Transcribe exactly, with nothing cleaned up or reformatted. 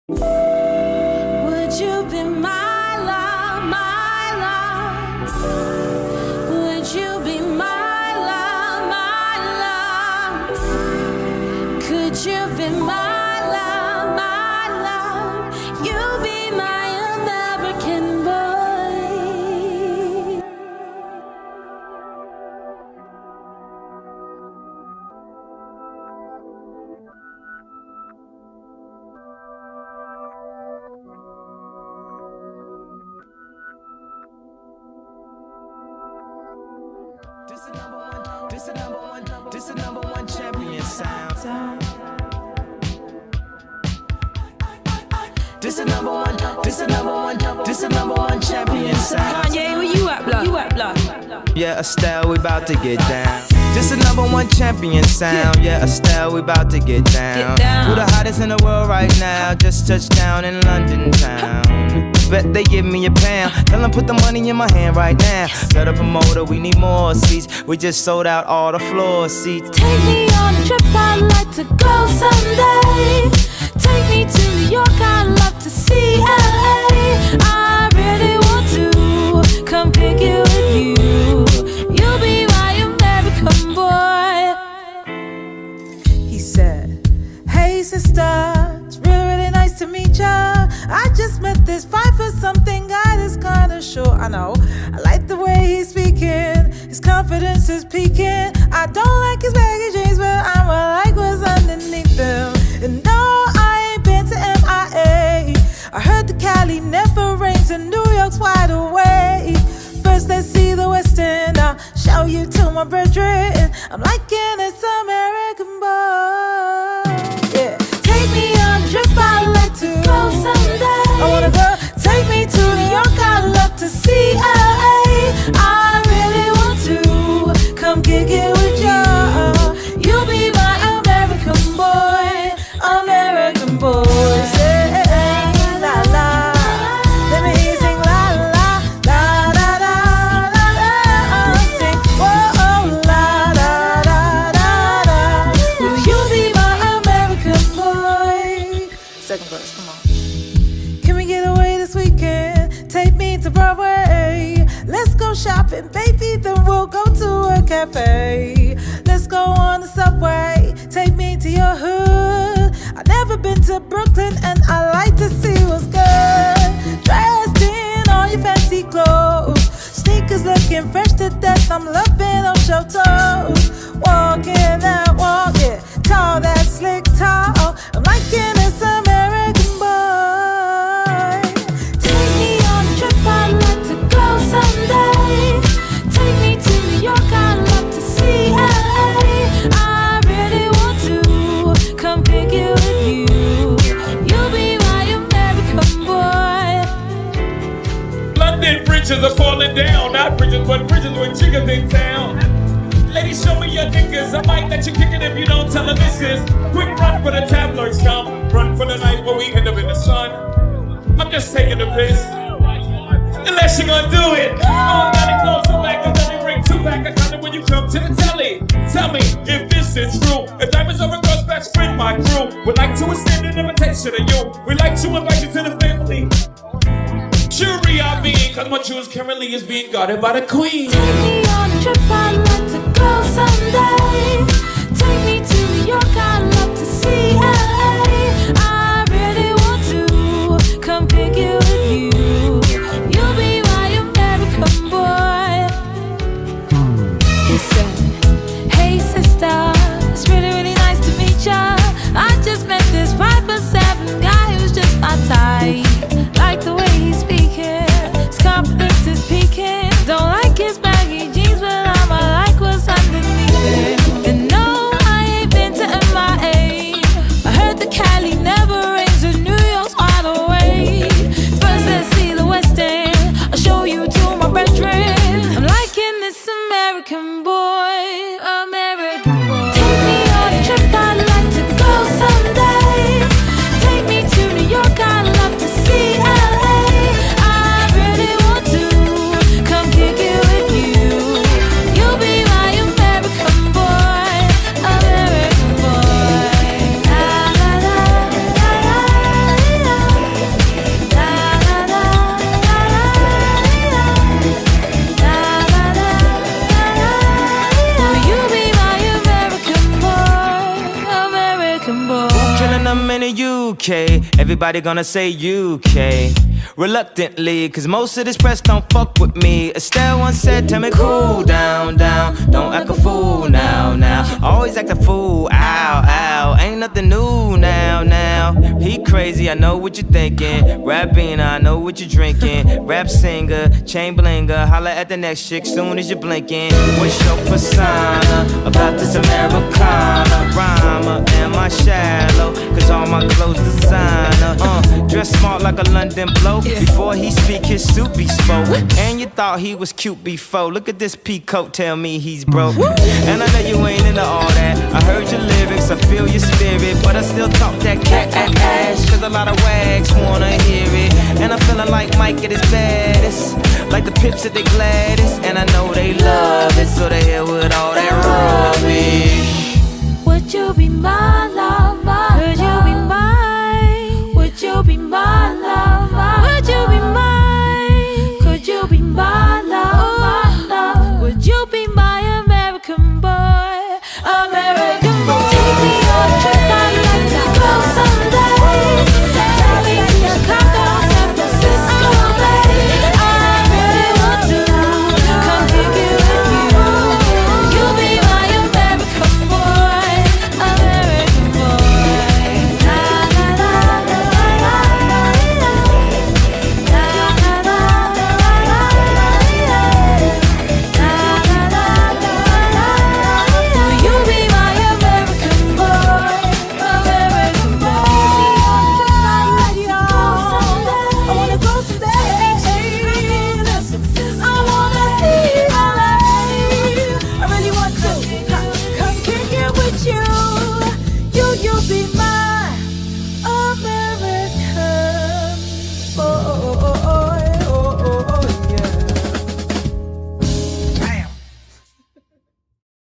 Would you be my love, my love? Would you be my love, my love? Could you be my love, my love? You be my American boy. This the number one, this the number one, this the number one champion sound. This the number one, this the number one, this the number one champion sound. Kanye, where you at, blood? You at, blood? Yeah, Estelle, we about to get down. This the number one champion sound. Yeah, Estelle, we about to get down. Get down. Who the hottest in the world right now? Just touched down in London town. Bet they give me a pound. Tell them put the money in my hand right now. Set a promoter, we need more seats. We just sold out all the floor seats. Take me on a trip, I'd like to go someday. Take me to New York, I'd love to see L A. I really want to come pick it with you. You'll be my American boy. He said, hey sister, it's really, really nice to meet ya. I just met this five for something guy that's kinda short, I know. I like the way he's speaking, his confidence is peaking. I don't like his baggy jeans, but I'ma like what's underneath them. And no, I ain't been to M I A. I heard the Cali never rains and New York's wide awake. First let's see the West End, I'll show you to my brethren. I'm liking this American boy. Yeah, take me on a trip, I'd like to go someday. I wanna go, take me to New York, I'd love to see L A. I really want to come kick it with ya. You'll be my American boy, American boy. Say la la, let me hear you sing la la, la la la la la. Sing whoa oh la la la la la. Will you be my American boy? Second verse, come on. Can we get away this weekend? Take me to Broadway. Let's go shopping, baby, then we'll go to a cafe. Let's go on the subway, take me to your hood. I've never been to Brooklyn and I like to see what's good. Dressed in all your fancy clothes, sneakers looking fresh to death. I'm loving those show toes. Walking that walk, yeah, tall, that slick tall. I'm liking this American boy. Take me on a trip, I'd like to go someday. Take me to New York, I'd love to see L A. I really want to come pick it with you. You'll be my American boy. London bridges are falling down. Not bridges, but bridges with chickens in town. Ladies, show me your niggas. I might let you kick it if you don't tell her this is. Quick run for the tabloids come. Run for the night where we end up in the sun. I'm just taking a piss. Unless you gonna do it. Oh, now it goes so back and then they bring two back. I count it when you come to the telly. Tell me if this is true. If diamonds are a girl's best friend, my crew would like to extend an invitation to you. We'd like to invite you to the family. Jury, I mean, cause my jewels currently is being guarded by the queen. Take me on a trip, I'd like to go someday. Take me to New York, I'd love to see L A. I really want to come pick it with you. You'll be my American boy. He said, hey sister, it's really, really nice to meet ya. I just met this five foot seven guy who's just my type. Like the way he's speaking, his confidence is peaking. Don't like his baggy jeans, but I'ma like what's underneath it. And no, I ain't been to M I way. Everybody gonna say U K. Reluctantly, cause most of this press don't fuck with me. Estelle once said, tell me cool down, down. Don't act a fool now, now. Always act a fool, ow, ow. Ain't nothing new now, now. He crazy, I know what you're thinking. Rapping, I know what you're drinking. Rap singer, chain blinger. Holla at the next chick soon as you're blinking. What's your persona about this Americana? Rhymer, am I shallow? Cause all my clothes designer. Uh, dress smart like a London bloke. Before he speak, his suit be spoke. And you thought he was cute before. Look at this peacoat, tell me he's broke. And I know you ain't into all that. I heard your lyrics, I feel your spirit. But I still talk that cat ass. Cause a lot of wags wanna hear it. And I'm feeling like Mike at his baddest. Like the Pips at their gladdest. And I know they love it. So the hell with all that rubbish. Would you be mine?